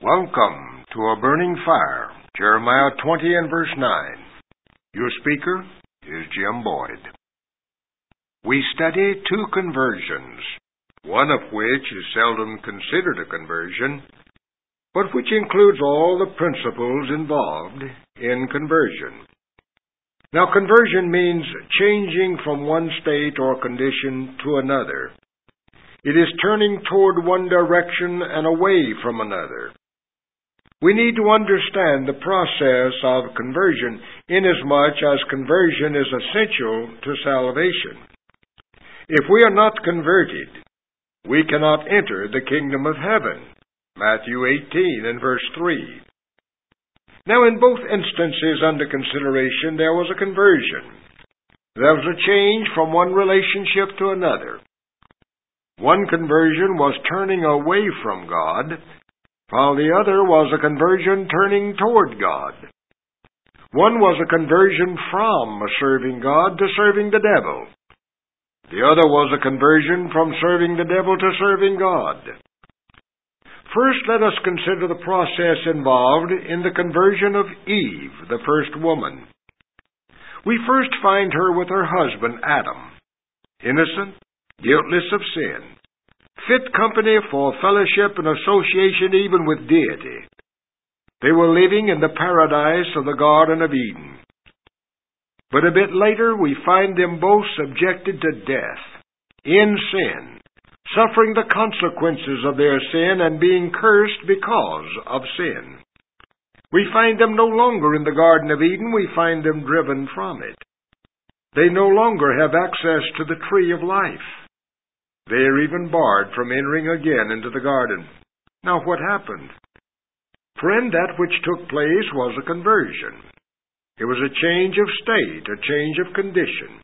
Welcome to A Burning Fire, Jeremiah 20 and verse 9. Your speaker is Jim Boyd. We study two conversions, one of which is seldom considered a conversion, but which includes all the principles involved in conversion. Now, conversion means changing from one state or condition to another. It is turning toward one direction and away from another. We need to understand the process of conversion inasmuch as conversion is essential to salvation. If we are not converted, we cannot enter the kingdom of heaven. Matthew 18 and verse 3. Now, in both instances under consideration, there was a conversion. There was a change from one relationship to another. One conversion was turning away from God, while the other was a conversion turning toward God. One was a conversion from serving God to serving the devil. The other was a conversion from serving the devil to serving God. First, let us consider the process involved in the conversion of Eve, the first woman. We first find her with her husband, Adam, innocent, guiltless of sin, fit company for fellowship and association even with deity. They were living in the paradise of the Garden of Eden. But a bit later, we find them both subjected to death, in sin, suffering the consequences of their sin and being cursed because of sin. We find them no longer in the Garden of Eden, we find them driven from it. They no longer have access to the tree of life. They are even barred from entering again into the garden. Now, what happened? Friend, that which took place was a conversion. It was a change of state, a change of condition.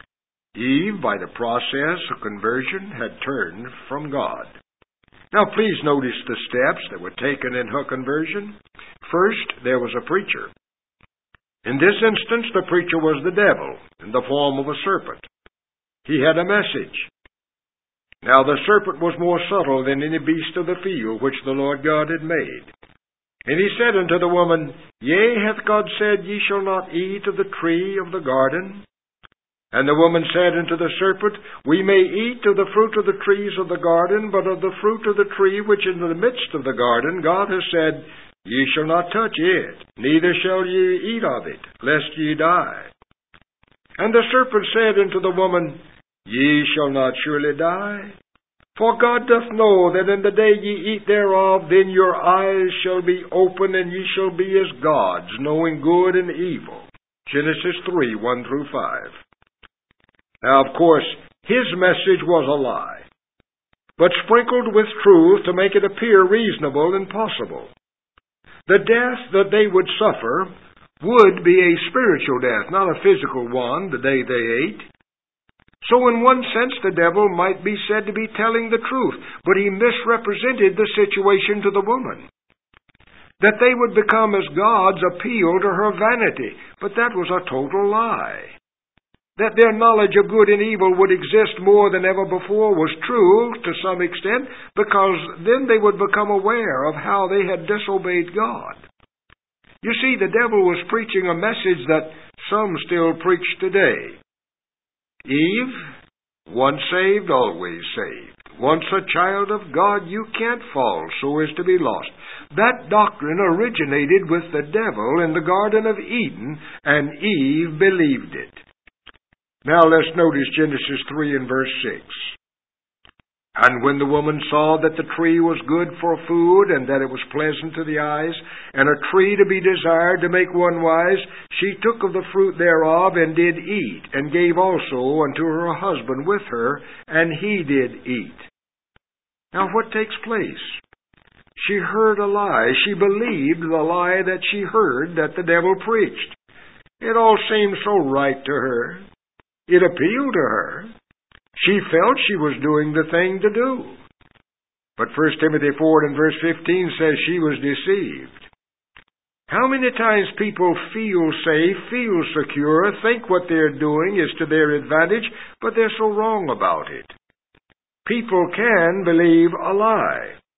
Eve, by the process of conversion, had turned from God. Now, please notice the steps that were taken in her conversion. First, there was a preacher. In this instance, the preacher was the devil, in the form of a serpent. He had a message. Now, the serpent was more subtle than any beast of the field which the Lord God had made. And he said unto the woman, Yea, hath God said, Ye shall not eat of the tree of the garden? And the woman said unto the serpent, We may eat of the fruit of the trees of the garden, but of the fruit of the tree which is in the midst of the garden, God has said, Ye shall not touch it, neither shall ye eat of it, lest ye die. And the serpent said unto the woman, Ye shall not surely die. For God doth know that in the day ye eat thereof, then your eyes shall be open, and ye shall be as gods, knowing good and evil. Genesis 3, 1 through 5. Now, of course, his message was a lie, but sprinkled with truth to make it appear reasonable and possible. The death that they would suffer would be a spiritual death, not a physical one, the day they ate. So in one sense, the devil might be said to be telling the truth, but he misrepresented the situation to the woman. That they would become as gods appealed to her vanity, but that was a total lie. That their knowledge of good and evil would exist more than ever before was true to some extent, because then they would become aware of how they had disobeyed God. You see, the devil was preaching a message that some still preach today. Eve, once saved, always saved. Once a child of God, you can't fall so as to be lost. That doctrine originated with the devil in the Garden of Eden, and Eve believed it. Now let's notice Genesis 3 and verse 6. And when the woman saw that the tree was good for food, and that it was pleasant to the eyes, and a tree to be desired to make one wise, she took of the fruit thereof, and did eat, and gave also unto her husband with her, and he did eat. Now what takes place? She heard a lie. She believed the lie that she heard that the devil preached. It all seemed so right to her. It appealed to her. She felt she was doing the thing to do. But 1 Timothy 4 and verse 15 says she was deceived. How many times people feel safe, feel secure, think what they're doing is to their advantage, but they're so wrong about it. People can believe a lie.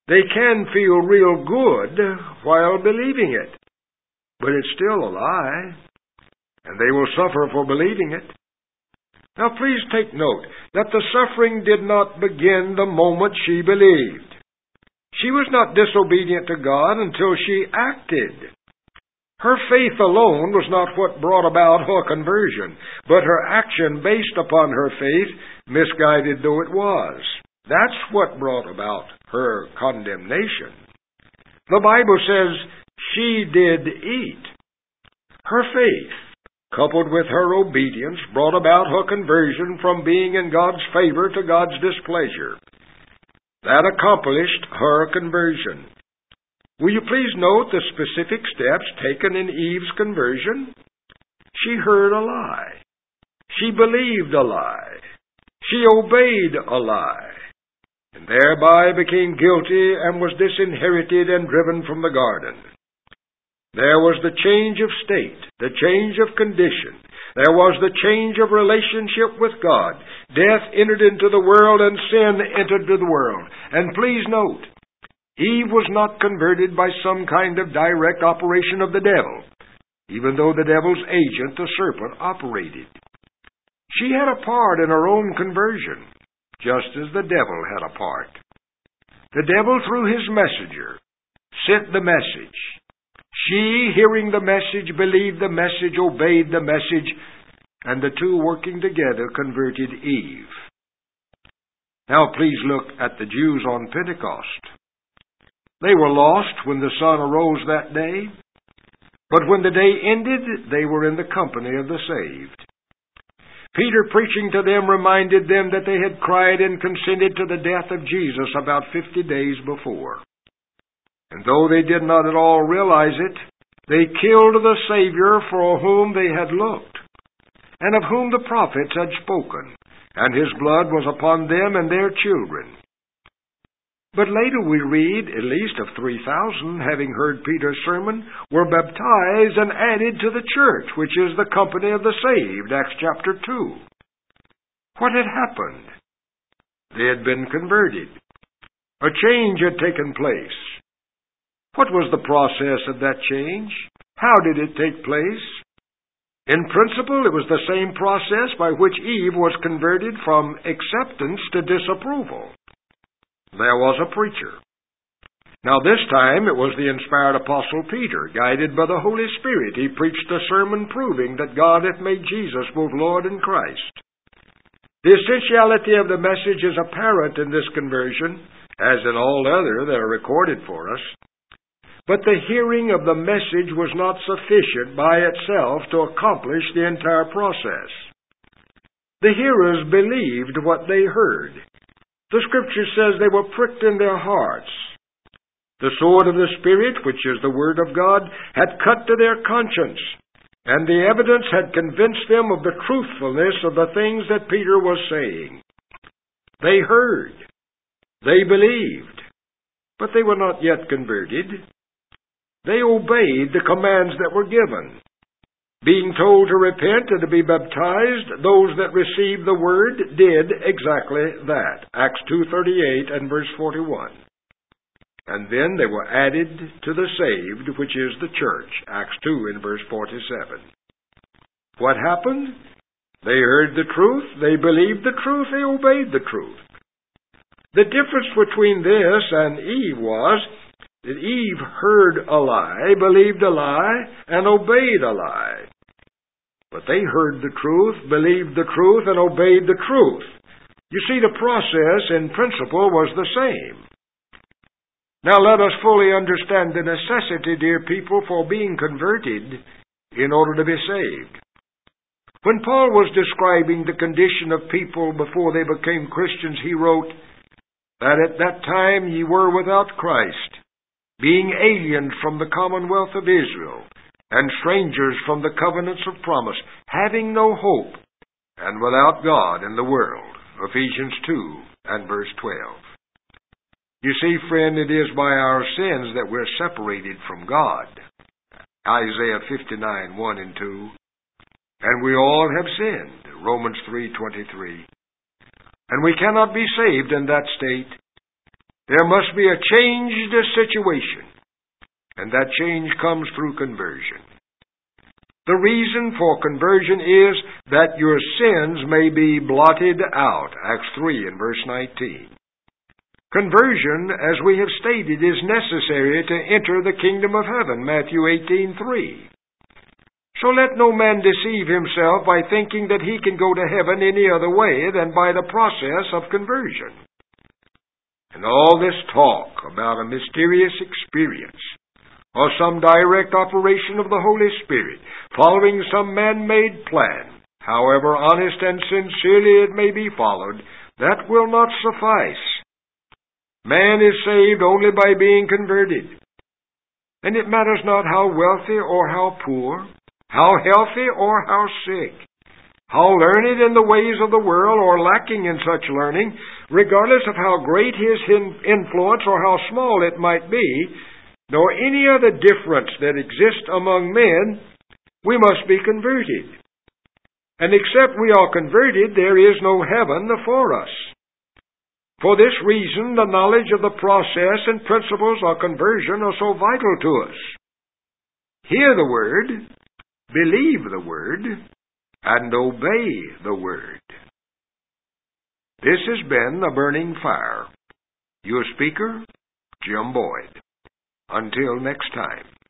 They can feel real good while believing it, but it's still a lie, and they will suffer for believing it. Now please take note that the suffering did not begin the moment she believed. She was not disobedient to God until she acted. Her faith alone was not what brought about her conversion, but her action based upon her faith, misguided though it was. That's what brought about her condemnation. The Bible says she did eat. Her faith, coupled with her obedience, brought about her conversion from being in God's favor to God's displeasure. That accomplished her conversion. Will you please note the specific steps taken in Eve's conversion? She heard a lie. She believed a lie. She obeyed a lie, and thereby became guilty and was disinherited and driven from the garden. There was the change of state, the change of condition. There was the change of relationship with God. Death entered into the world and sin entered into the world. And please note, Eve was not converted by some kind of direct operation of the devil, even though the devil's agent, the serpent, operated. She had a part in her own conversion, just as the devil had a part. The devil, through his messenger, sent the message. She, hearing the message, believed the message, obeyed the message, and the two working together converted Eve. Now please look at the Jews on Pentecost. They were lost when the sun arose that day, but when the day ended, they were in the company of the saved. Peter, preaching to them, reminded them that they had cried and consented to the death of Jesus about 50 days before. And though they did not at all realize it, they killed the Savior for whom they had looked, and of whom the prophets had spoken, and his blood was upon them and their children. But later we read, at least of 3,000, having heard Peter's sermon, were baptized and added to the church, which is the company of the saved, Acts chapter 2. What had happened? They had been converted. A change had taken place. What was the process of that change? How did it take place? In principle, it was the same process by which Eve was converted from acceptance to disapproval. There was a preacher. Now this time it was the inspired apostle Peter, guided by the Holy Spirit. He preached a sermon proving that God hath made Jesus both Lord and Christ. The essentiality of the message is apparent in this conversion, as in all other that are recorded for us. But the hearing of the message was not sufficient by itself to accomplish the entire process. The hearers believed what they heard. The Scripture says they were pricked in their hearts. The sword of the Spirit, which is the Word of God, had cut to their conscience, and the evidence had convinced them of the truthfulness of the things that Peter was saying. They heard. They believed. But they were not yet converted. They obeyed the commands that were given. Being told to repent and to be baptized, those that received the word did exactly that. Acts 2:38 and verse 41. And then they were added to the saved, which is the church. Acts 2 and verse 47. What happened? They heard the truth, they believed the truth, they obeyed the truth. The difference between this and Eve was that Eve heard a lie, believed a lie, and obeyed a lie. But they heard the truth, believed the truth, and obeyed the truth. You see, the process in principle was the same. Now let us fully understand the necessity, dear people, for being converted in order to be saved. When Paul was describing the condition of people before they became Christians, he wrote that at that time ye were without Christ, being aliens from the commonwealth of Israel, and strangers from the covenants of promise, having no hope, and without God in the world. Ephesians 2 and verse 12. You see, friend, it is by our sins that we're separated from God. Isaiah 59, 1 and 2. And we all have sinned. Romans 3:23. And we cannot be saved in that state. There must be a changed situation, and that change comes through conversion. The reason for conversion is that your sins may be blotted out. Acts 3 and verse 19. Conversion, as we have stated, is necessary to enter the kingdom of heaven. Matthew 18:3. So let no man deceive himself by thinking that he can go to heaven any other way than by the process of conversion. And all this talk about a mysterious experience, or some direct operation of the Holy Spirit, following some man-made plan, however honest and sincerely it may be followed, that will not suffice. Man is saved only by being converted. And it matters not how wealthy or how poor, how healthy or how sick, how learned in the ways of the world or lacking in such learning, regardless of how great his influence or how small it might be, nor any other difference that exists among men, we must be converted. And except we are converted, there is no heaven for us. For this reason, the knowledge of the process and principles of conversion are so vital to us. Hear the Word, believe the Word, and obey the Word. This has been The Burning Fire. Your speaker, Jim Boyd. Until next time.